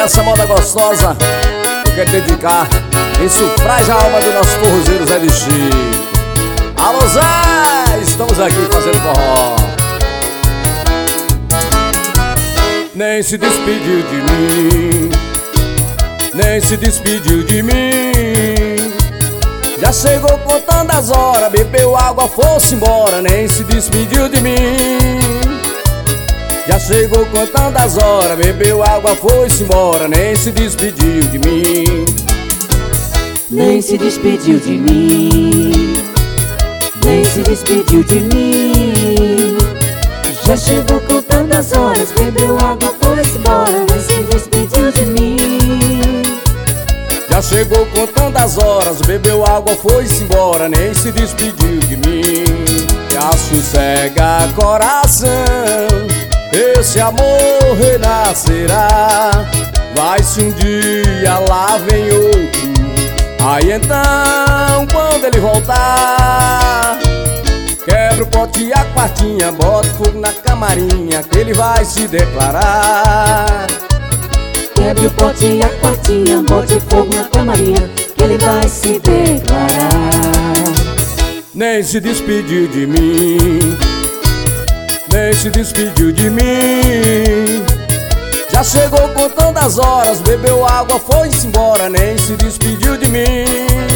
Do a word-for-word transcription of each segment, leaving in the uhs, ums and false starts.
essa moda gostosa eu quero dedicar em sufrágil a alma do nosso forrozeiro Zé de Chico. Alô Zé, estamos aqui fazendo forró. Nem se despediu de mim, nem se despediu de mim. Já chegou contando as horas, bebeu água, foi-se embora, nem se despediu de mim. Já chegou contando as horas, bebeu água, foi-se embora, nem se despediu de mim. Nem se despediu de mim, nem se despediu de mim. Já chegou contando as horas, bebeu água, foi-se embora, nem se despediu de mim. Já chegou contando as horas, bebeu água, foi-se embora, nem se despediu de mim. Já sossega coração, esse amor renascerá. Vai-se um dia, lá vem outro. Aí então, quando ele voltar, quebra o pote e a quartinha, bota fogo na camarinha, que ele vai se declarar. Quebre o pote e a quartinha, bote fogo na camarinha, que ele vai se declarar. Nem se despediu de mim, nem se despediu de mim. Já chegou contando as horas, bebeu água, foi-se embora, nem se despediu de mim.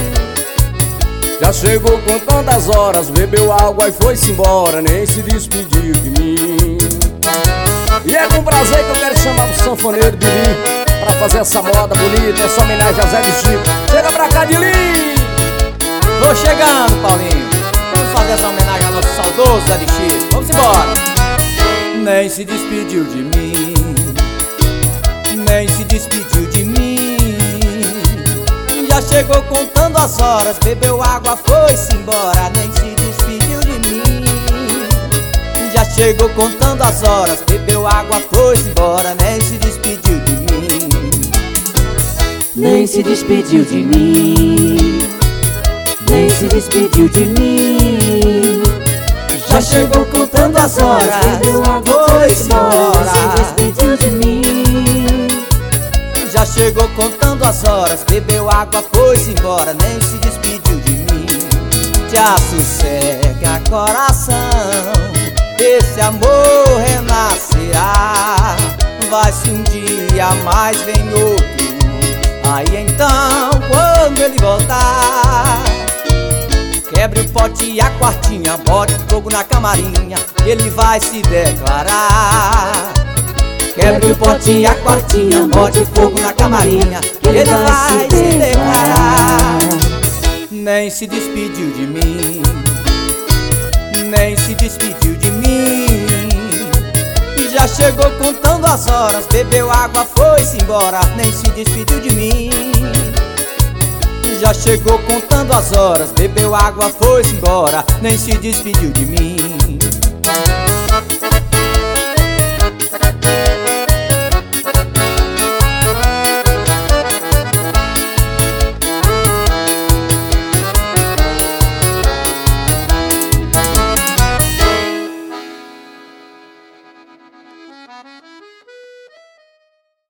Já chegou contando as horas, bebeu água e foi-se embora, nem se despediu de mim. E é com prazer que eu quero chamar o sanfoneiro Bilim pra fazer essa moda bonita, essa homenagem a Zé de Chico. Chega pra cá, Dilim! Tô chegando, Paulinho. Vamos fazer essa homenagem ao nosso saudoso Zé de Chico. Vamos embora. Nem se despediu de mim, nem se despediu de mim. Já chegou contando as horas, bebeu água, foi-se embora, nem se despediu de mim. Já chegou contando as horas, bebeu água, foi-se embora, nem se despediu de mim. Nem se despediu de mim, nem se despediu de mim. Já chegou contando as horas, bebeu água, foi-se embora, nem se despediu de mim. Já chegou contando as horas, bebeu água, foi-se embora, nem se despediu de mim. Já sossega coração, esse amor renascerá. Vai-se um dia, mas vem outro. Aí então, quando ele voltar, quebre o pote e a quartinha, bote fogo na camarinha, ele vai se declarar. Quebre o pote e a quartinha, bote fogo na camarinha, ele vai se declarar. Nem se despediu de mim, nem se despediu de mim. Já chegou contando as horas, bebeu água, foi-se embora, nem se despediu de mim. Já chegou contando as horas, bebeu água, foi-se embora, nem se despediu de mim.